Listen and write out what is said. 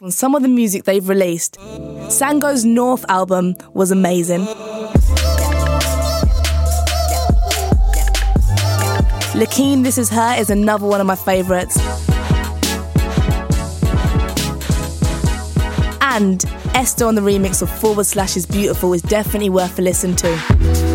on some of the music they've released. Sango's North album was amazing. Lakeen, This Is Her is another one of my favourites. And Esther on the remix of /is Beautiful is definitely worth a listen to.